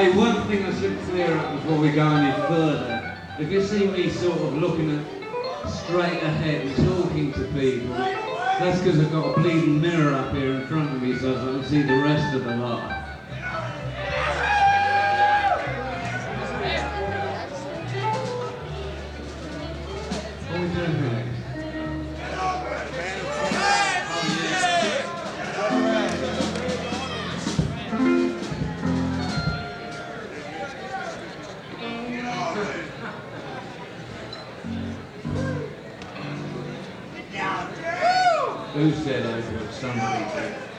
Hey, one thing I should clear up before we go any further. If you see me sort of looking straight ahead and talking to people, that's because I've got a bleeding mirror up here in front of me so I can see the rest of the lot. What are we doing next? Who said I would? Somebody did.